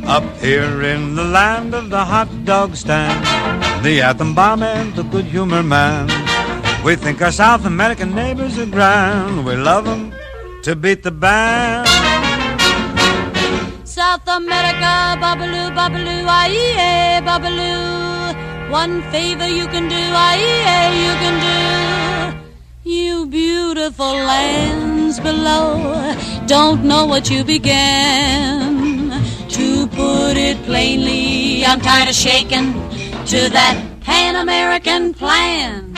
Up here in the land of the hot dog stand, the Atom Bomb and the Good Humor Man, we think our South American neighbors are grand. We love them to beat the band. South America, babaloo, babaloo, aye, babaloo. One favor you can do, aye, you can do. You beautiful lands below don't know what you began. To put it plainly, I'm tired of shaking to that Pan-American plan.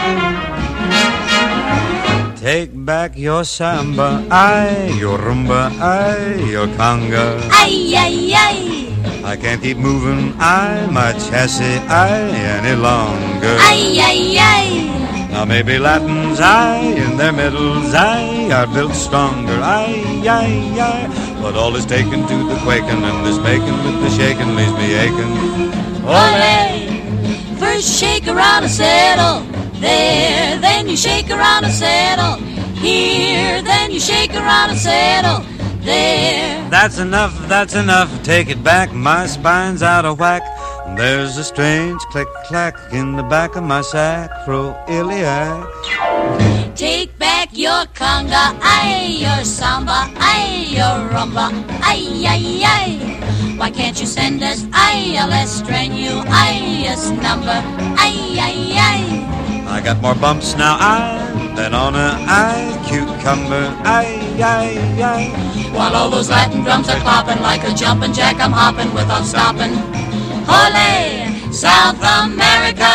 Take back your samba, aye, your rumba, aye, your conga. Aye, aye, aye. I can't keep moving, aye, my chassis, aye, any longer. Aye, aye, aye. Now maybe Latins, aye, in their middles, aye, are built stronger, aye, aye, aye. But all is taken to the quaking, and this making with the shaking leaves me aching. Ole! First shake around a settle, there, then you shake around a settle, here, then you shake around a settle, there. That's enough, take it back, my spine's out of whack. There's a strange click-clack in the back of my sacroiliac. Take back your conga, aye, your samba, aye, your rumba, aye, aye, aye. Why can't you send us, aye, a less strenuous number, aye, aye, aye. I got more bumps now, aye, than on a aye cucumber, aye, aye, aye. While all those Latin drums are clopping like a jumping jack, I'm hopping without stopping. Ole, South America,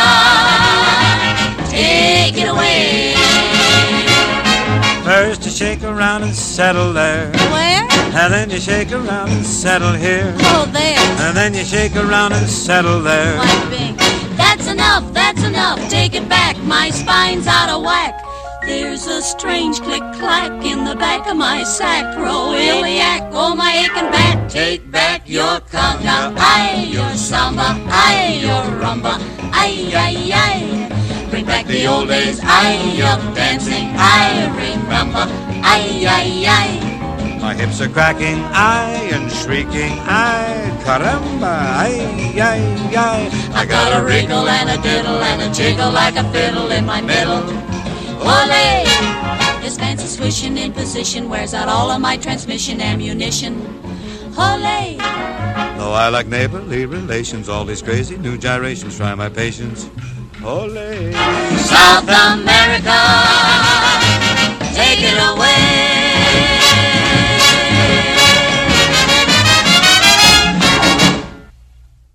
take it away. First you shake around and settle there. Where? And then you shake around and settle here. Oh, there. And then you shake around and settle there. Like Bing. That's enough, take it back, my spine's out of whack. There's a strange click-clack in the back of my sacroiliac. Oh, my aching back. Take back your conga, aye, your samba, aye, your rumba, aye, aye, aye. Bring back the old days, aye, of dancing, aye, remember, aye, aye, aye. My hips are cracking, aye, and shrieking, aye, caramba, aye, aye, aye. I got a wriggle and a diddle and a jiggle like a fiddle in my middle. Ole! This fancy swishing in position wears out all of my transmission ammunition. Ole! Though I like neighborly relations, all these crazy new gyrations try my patience. Ole! South America, take it away.